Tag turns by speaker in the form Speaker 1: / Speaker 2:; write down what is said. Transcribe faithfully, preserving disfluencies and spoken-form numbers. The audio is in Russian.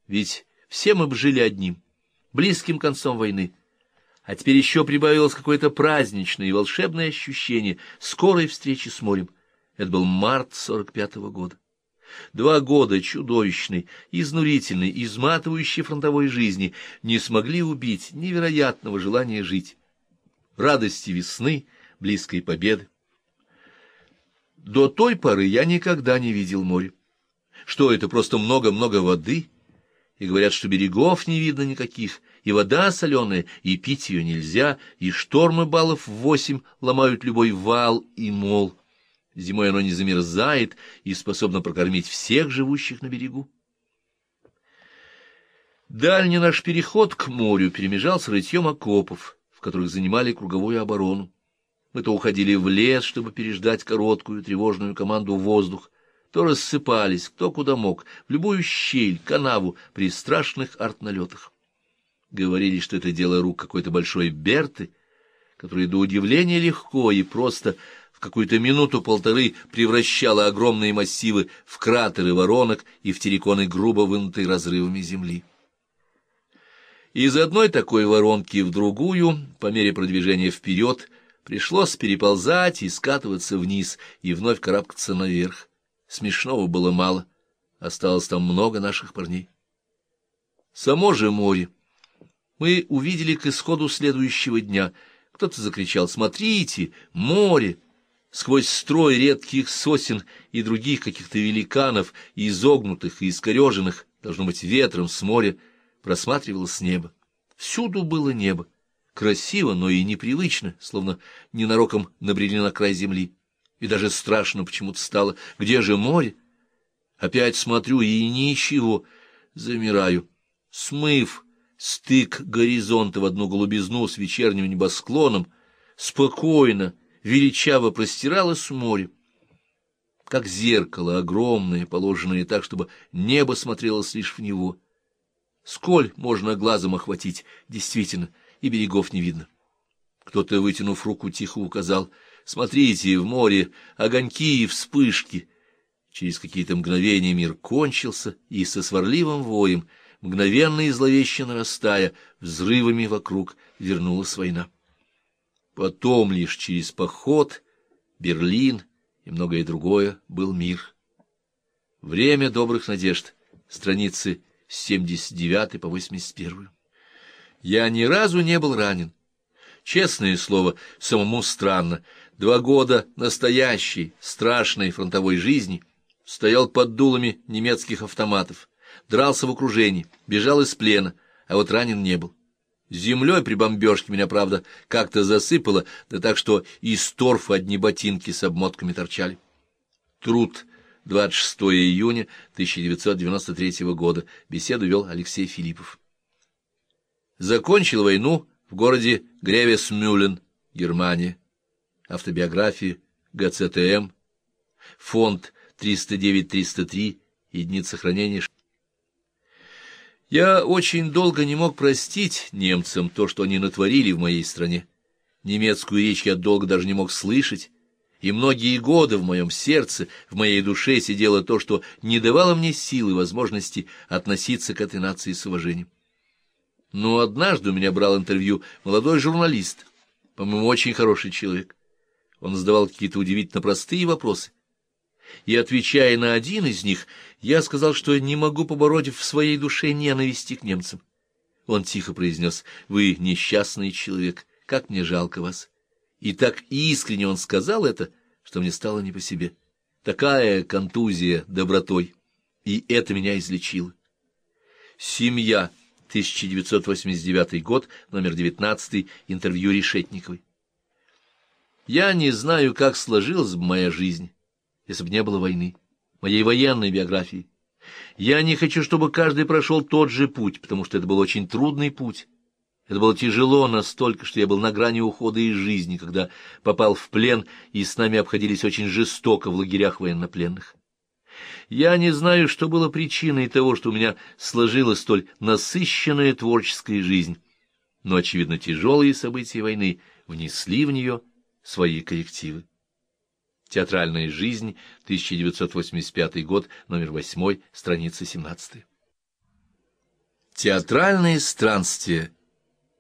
Speaker 1: Ведь все мы бы жили одним, близким концом войны. А теперь еще прибавилось какое-то праздничное и волшебное ощущение скорой встречи с морем. Это был март сорок пятого года. Два года чудовищной, изнурительной, изматывающей фронтовой жизни не смогли убить невероятного желания жить, радости весны, близкой победы. До той поры я никогда не видел море. Что это, просто много-много воды? И говорят, что берегов не видно никаких, и вода соленая, и пить ее нельзя, и штормы баллов в восемь ломают любой вал и мол. Зимой оно не замерзает и способно прокормить всех живущих на берегу. Дальний наш переход к морю перемежал с рытьем окопов, в которых занимали круговую оборону. Мы то уходили в лес, чтобы переждать короткую тревожную команду в воздух, то рассыпались, кто куда мог, в любую щель, канаву при страшных артналетах. Говорили, что это дело рук какой-то большой Берты, которая до удивления легко и просто в какую-то минуту-полторы превращала огромные массивы в кратеры воронок и в терриконы, грубо вынутые разрывами земли. Из одной такой воронки в другую, по мере продвижения вперед, пришлось переползать и скатываться вниз, и вновь карабкаться наверх. Смешного было мало, осталось там много наших парней. Само же море мы увидели к исходу следующего дня. Кто-то закричал: «Смотрите, море!» Сквозь строй редких сосен и других каких-то великанов, изогнутых и искореженных, должно быть, ветром с моря, просматривалось небо. Всюду было небо. Красиво, но и непривычно, словно ненароком набрели на край земли. И даже страшно почему-то стало. Где же море? Опять смотрю, и ничего. Замираю. Смыв стык горизонта в одну голубизну с вечерним небосклоном, спокойно, величаво простиралось море, как зеркало огромное, положенное так, чтобы небо смотрелось лишь в него. Сколь можно глазом охватить, действительно, и берегов не видно. Кто-то, вытянув руку, тихо указал: «Смотрите, в море огоньки и вспышки». Через какие-то мгновения мир кончился, и со сварливым воем, мгновенно и зловеще нарастая, взрывами вокруг вернулась война. Потом лишь через поход, Берлин и многое другое был мир. Время добрых надежд. Страницы с семьдесят девятой по восемьдесят первую. Я ни разу не был ранен. Честное слово, самому странно. Два года настоящей, страшной фронтовой жизни стоял под дулами немецких автоматов, дрался в окружении, бежал из плена, а вот ранен не был. Землей при бомбежке меня, правда, как-то засыпало, да так, что из торфа одни ботинки с обмотками торчали. Труд. двадцать шестого июня тысяча девятьсот девяносто третьего года. Беседу вел Алексей Филиппов. Закончил войну в городе Гревесмюллен, Германия. Автобиография, ГЦТМ, фонд триста девять триста три, единица хранения. Я очень долго не мог простить немцам то, что они натворили в моей стране. Немецкую речь я долго даже не мог слышать, и многие годы в моем сердце, в моей душе сидело то, что не давало мне силы и возможности относиться к этой нации с уважением. Но однажды у меня брал интервью молодой журналист, по-моему, очень хороший человек. Он задавал какие-то удивительно простые вопросы. И, отвечая на один из них, я сказал, что не могу побороть в своей душе ненависти к немцам. Он тихо произнес: «Вы несчастный человек, как мне жалко вас». И так искренне он сказал это, что мне стало не по себе. Такая контузия добротой, и это меня излечило. «Семья», тысяча девятьсот восемьдесят девятый год, номер девятнадцатый, интервью Решетниковой. Я не знаю, как сложилась бы моя жизнь, если бы не было войны, моей военной биографии. Я не хочу, чтобы каждый прошел тот же путь, потому что это был очень трудный путь. Это было тяжело настолько, что я был на грани ухода из жизни, когда попал в плен, и с нами обходились очень жестоко в лагерях военнопленных. Я не знаю, что было причиной того, что у меня сложилась столь насыщенная творческая жизнь, но, очевидно, тяжелые события войны внесли в нее свои коррективы. Театральная жизнь, тысяча девятьсот восемьдесят пятый год, номер восьмой, страница семнадцатая. Театральные странствия